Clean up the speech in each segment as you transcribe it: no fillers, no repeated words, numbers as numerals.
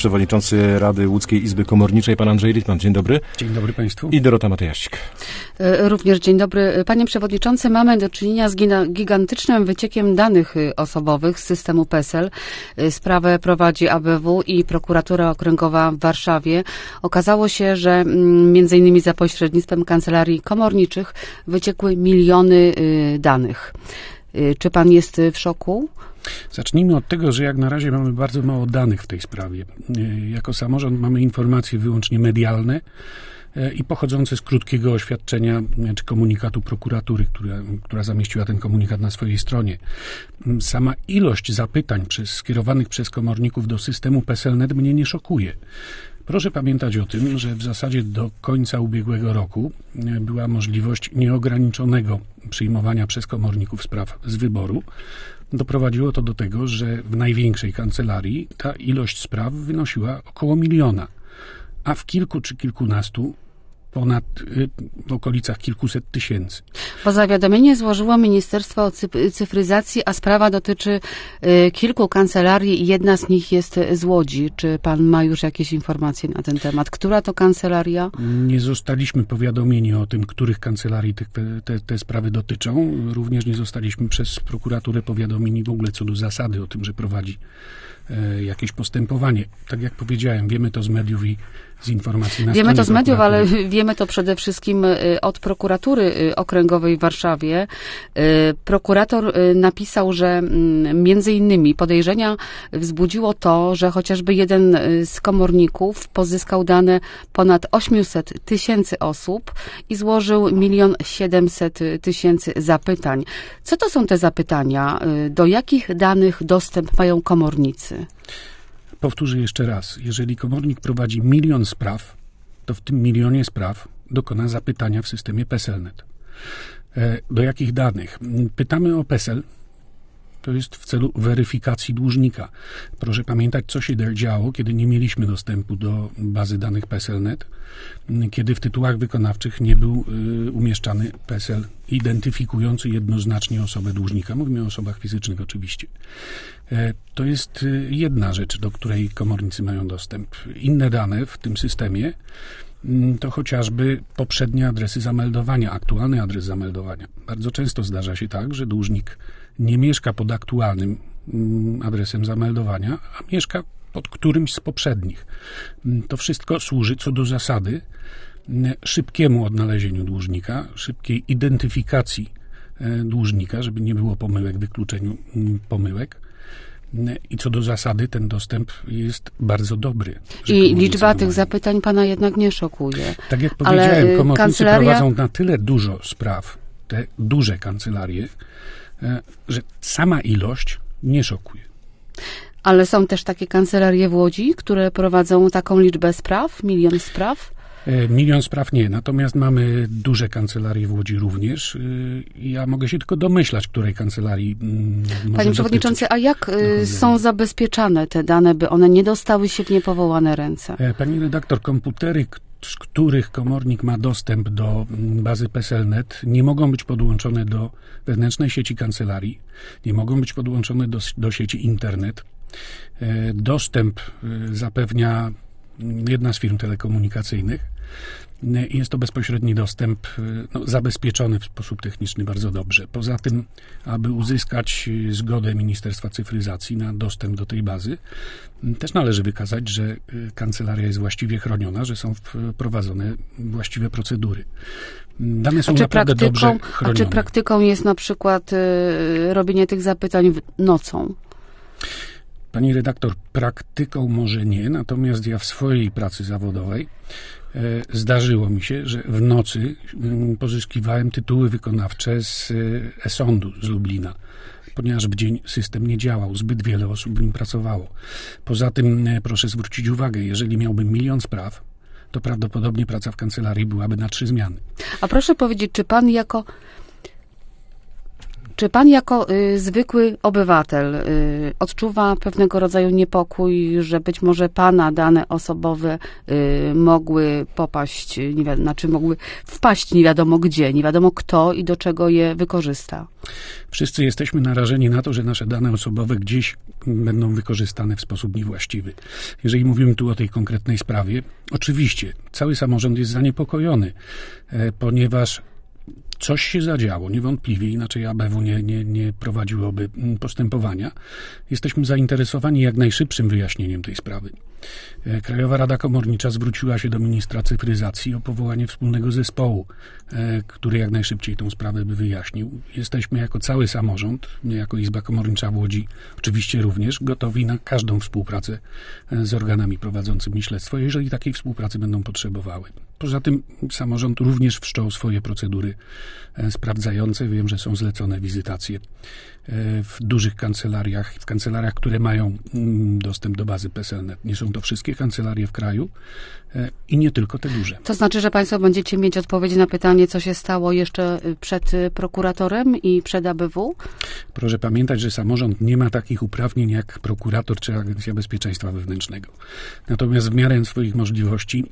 Przewodniczący Rady Łódzkiej Izby Komorniczej, pan Andrzej Littmann. Dzień dobry. Dzień dobry Państwu. I Dorota Matejasik. Również dzień dobry. Panie Przewodniczący, mamy do czynienia z gigantycznym wyciekiem danych osobowych z systemu PESEL. Sprawę prowadzi ABW i Prokuratura Okręgowa w Warszawie. Okazało się, że między innymi za pośrednictwem kancelarii komorniczych wyciekły miliony danych. Czy pan jest w szoku? Zacznijmy od tego, że jak na razie mamy bardzo mało danych w tej sprawie. Jako samorząd mamy informacje wyłącznie medialne i pochodzące z krótkiego oświadczenia czy komunikatu prokuratury, która zamieściła ten komunikat na swojej stronie. Sama ilość zapytań skierowanych przez komorników do systemu PESEL.net mnie nie szokuje. Proszę pamiętać o tym, że w zasadzie do końca ubiegłego roku była możliwość nieograniczonego przyjmowania przez komorników spraw z wyboru. Doprowadziło to do tego, że w największej kancelarii ta ilość spraw wynosiła około 1 miliona, a w kilku czy kilkunastu w okolicach kilkuset tysięcy. Bo zawiadomienie złożyło Ministerstwo Cyfryzacji, a sprawa dotyczy kilku kancelarii i jedna z nich jest z Łodzi. Czy pan ma już jakieś informacje na ten temat? Która to kancelaria? Nie zostaliśmy powiadomieni o tym, których kancelarii te sprawy dotyczą. Również nie zostaliśmy przez prokuraturę powiadomieni w ogóle co do zasady o tym, że prowadzi jakieś postępowanie. Tak jak powiedziałem, wiemy to z mediów i z informacji na Wiemy to z mediów, ale prokuratury. wiemy to przede wszystkim od Prokuratury Okręgowej w Warszawie. Prokurator napisał, że między innymi podejrzenia wzbudziło to, że chociażby jeden z komorników pozyskał dane ponad 800 tysięcy osób i złożył 1 700 000 zapytań. Co to są te zapytania? Do jakich danych dostęp mają komornicy? Powtórzę jeszcze raz. Jeżeli komornik prowadzi 1 milion spraw, to w tym 1 milionie spraw dokona zapytania w systemie PESEL.net. Do jakich danych? Pytamy o PESEL. To jest w celu weryfikacji dłużnika. Proszę pamiętać, co się działo, kiedy nie mieliśmy dostępu do bazy danych PESEL.net, kiedy w tytułach wykonawczych nie był umieszczany PESEL identyfikujący jednoznacznie osobę dłużnika. Mówimy o osobach fizycznych oczywiście. To jest jedna rzecz, do której komornicy mają dostęp. Inne dane w tym systemie to chociażby poprzednie adresy zameldowania, aktualny adres zameldowania. Bardzo często zdarza się tak, że dłużnik nie mieszka pod aktualnym adresem zameldowania, a mieszka pod którymś z poprzednich. To wszystko służy co do zasady szybkiemu odnalezieniu dłużnika, szybkiej identyfikacji dłużnika, żeby nie było pomyłek, wykluczeniu pomyłek. I co do zasady ten dostęp jest bardzo dobry. I liczba tych zapytań pana jednak nie szokuje. Tak jak powiedziałem, komornicy prowadzą na tyle dużo spraw, te duże kancelarie, że sama ilość nie szokuje. Ale są też takie kancelarie w Łodzi, które prowadzą taką liczbę spraw, 1 milion spraw? 1 milion spraw nie, natomiast mamy duże kancelarie w Łodzi również. Ja mogę się tylko domyślać, której kancelarii może Panie Przewodniczący, a jak są zabezpieczane te dane, by one nie dostały się w niepowołane ręce? Pani redaktor, komputery, z których komornik ma dostęp do bazy PESEL.net, nie mogą być podłączone do wewnętrznej sieci kancelarii, nie mogą być podłączone do sieci internet. Dostęp zapewnia jedna z firm telekomunikacyjnych. Jest to bezpośredni dostęp zabezpieczony w sposób techniczny bardzo dobrze. Poza tym, aby uzyskać zgodę Ministerstwa Cyfryzacji na dostęp do tej bazy, też należy wykazać, że kancelaria jest właściwie chroniona, że są wprowadzone właściwe procedury. Dane są naprawdę dobrze chronione. A czy praktyką jest na przykład robienie tych zapytań nocą? Pani redaktor, praktyką może nie, natomiast ja w swojej pracy zawodowej zdarzyło mi się, że w nocy pozyskiwałem tytuły wykonawcze z e-sądu z Lublina, ponieważ w dzień system nie działał, zbyt wiele osób w nim pracowało. Poza tym proszę zwrócić uwagę, jeżeli miałbym 1 milion spraw, to prawdopodobnie praca w kancelarii byłaby na 3 zmiany. A proszę powiedzieć, czy pan Czy pan jako zwykły obywatel odczuwa pewnego rodzaju niepokój, że być może pana dane osobowe mogły popaść, mogły wpaść nie wiadomo gdzie, nie wiadomo kto i do czego je wykorzysta? Wszyscy jesteśmy narażeni na to, że nasze dane osobowe gdzieś będą wykorzystane w sposób niewłaściwy. Jeżeli mówimy tu o tej konkretnej sprawie, oczywiście cały samorząd jest zaniepokojony, ponieważ coś się zadziało, niewątpliwie, inaczej ABW nie prowadziłoby postępowania. Jesteśmy zainteresowani jak najszybszym wyjaśnieniem tej sprawy. Krajowa Rada Komornicza zwróciła się do ministra cyfryzacji o powołanie wspólnego zespołu, który jak najszybciej tą sprawę by wyjaśnił. Jesteśmy jako cały samorząd, my jako Izba Komornicza w Łodzi oczywiście również gotowi na każdą współpracę z organami prowadzącymi śledztwo, jeżeli takiej współpracy będą potrzebowały. Poza tym samorząd również wszczął swoje procedury sprawdzające. Wiem, że są zlecone wizytacje w dużych kancelariach, w kancelariach, które mają dostęp do bazy PESEL.net. Nie są to wszystkie kancelarie w kraju i nie tylko te duże. To znaczy, że państwo będziecie mieć odpowiedzi na pytanie, co się stało jeszcze przed prokuratorem i przed ABW? Proszę pamiętać, że samorząd nie ma takich uprawnień jak prokurator czy Agencja Bezpieczeństwa Wewnętrznego. Natomiast w miarę swoich możliwości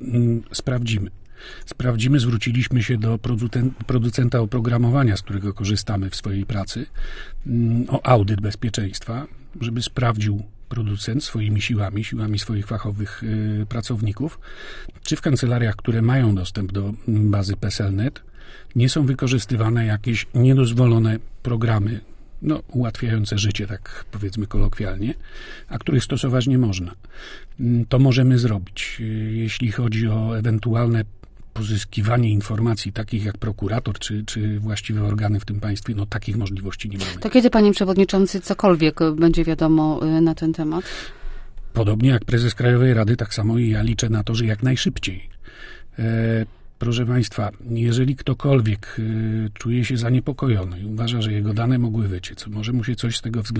sprawdzimy, zwróciliśmy się do producenta oprogramowania, z którego korzystamy w swojej pracy, o audyt bezpieczeństwa, żeby sprawdził producent swoimi siłami swoich fachowych pracowników, czy w kancelariach, które mają dostęp do bazy PESEL.net, nie są wykorzystywane jakieś niedozwolone programy, ułatwiające życie, tak powiedzmy kolokwialnie, a których stosować nie można. To możemy zrobić. Jeśli chodzi o ewentualne pozyskiwanie informacji takich jak prokurator czy właściwe organy w tym państwie, takich możliwości nie mamy. To kiedy, panie przewodniczący, cokolwiek będzie wiadomo na ten temat? Podobnie jak prezes Krajowej Rady, tak samo i ja liczę na to, że jak najszybciej. Proszę państwa, jeżeli ktokolwiek czuje się zaniepokojony i uważa, że jego dane mogły wyciec, może mu się coś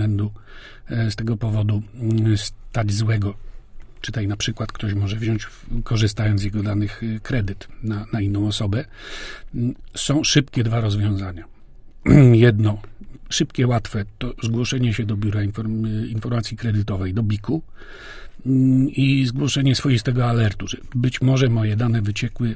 z tego powodu stać złego, czytaj na przykład ktoś może wziąć, korzystając z jego danych, kredyt na inną osobę, są szybkie dwa rozwiązania. Jedno, szybkie, łatwe, to zgłoszenie się do Biura Informacji Kredytowej, do BIK-u i zgłoszenie swoistego alertu, że być może moje dane wyciekły.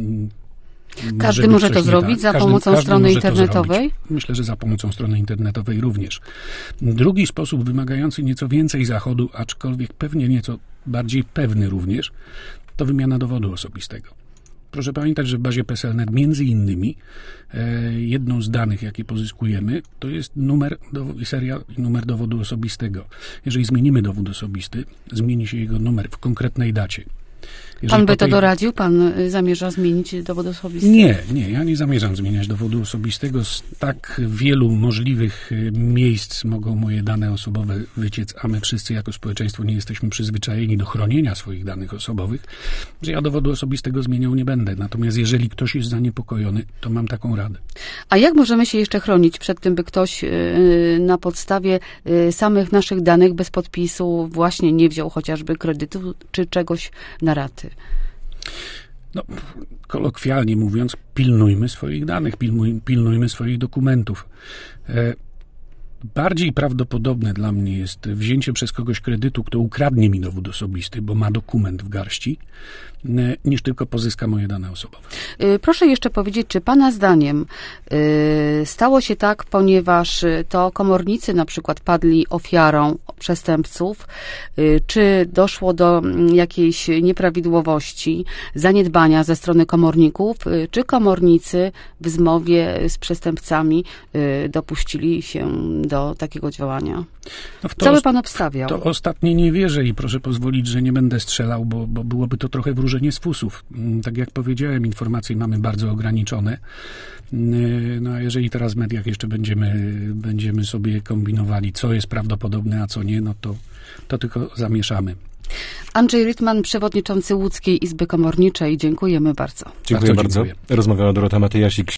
Każdy może to zrobić za pomocą strony internetowej? Myślę, że za pomocą strony internetowej również. Drugi sposób, wymagający nieco więcej zachodu, aczkolwiek pewnie nieco bardziej pewny również, to wymiana dowodu osobistego. Proszę pamiętać, że w bazie PESEL.net między innymi jedną z danych, jakie pozyskujemy, to jest seria i numer dowodu osobistego. Jeżeli zmienimy dowód osobisty, zmieni się jego numer w konkretnej dacie. Pan by to doradził? Pan zamierza zmienić dowód osobisty? Nie, ja nie zamierzam zmieniać dowodu osobistego. Z tak wielu możliwych miejsc mogą moje dane osobowe wyciec, a my wszyscy jako społeczeństwo nie jesteśmy przyzwyczajeni do chronienia swoich danych osobowych, że ja dowodu osobistego zmieniał nie będę. Natomiast jeżeli ktoś jest zaniepokojony, to mam taką radę. A jak możemy się jeszcze chronić przed tym, by ktoś na podstawie samych naszych danych bez podpisu właśnie nie wziął chociażby kredytu czy czegoś na raty? Kolokwialnie mówiąc, pilnujmy swoich danych, pilnujmy swoich dokumentów. Bardziej prawdopodobne dla mnie jest wzięcie przez kogoś kredytu, kto ukradnie mi dowód osobisty, bo ma dokument w garści, niż tylko pozyska moje dane osobowe. Proszę jeszcze powiedzieć, czy pana zdaniem stało się tak, ponieważ to komornicy na przykład padli ofiarą przestępców, czy doszło do jakiejś nieprawidłowości, zaniedbania ze strony komorników, czy komornicy w zmowie z przestępcami dopuścili się do takiego działania? Co by pan obstawiał? To ostatnie nie wierzę i proszę pozwolić, że nie będę strzelał, bo byłoby to trochę wróżenie z fusów. Tak jak powiedziałem, informacje mamy bardzo ograniczone. A jeżeli teraz w mediach jeszcze będziemy sobie kombinowali, co jest prawdopodobne, a co nie, to tylko zamieszamy. Andrzej Rytman, przewodniczący Łódzkiej Izby Komorniczej. Dziękujemy bardzo. Dziękuję bardzo. Rozmawiała Dorota Matyjasik.